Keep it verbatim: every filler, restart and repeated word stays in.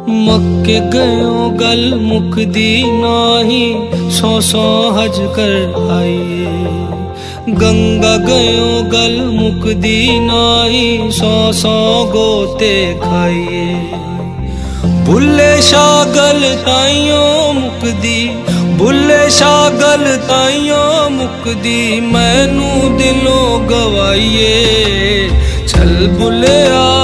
मक्के गयो गल मुकदी नाही, सौ सौ हज कर आइए। गंगा गयो गल मुकदी नाही, सौ सौ गोते खाइए। बुल्ले शाह गल ताइयों मुकदी, बुल्ले शाह गल ताइयों मुकदी, मैनू दिलों गवाइए। चल बुलिया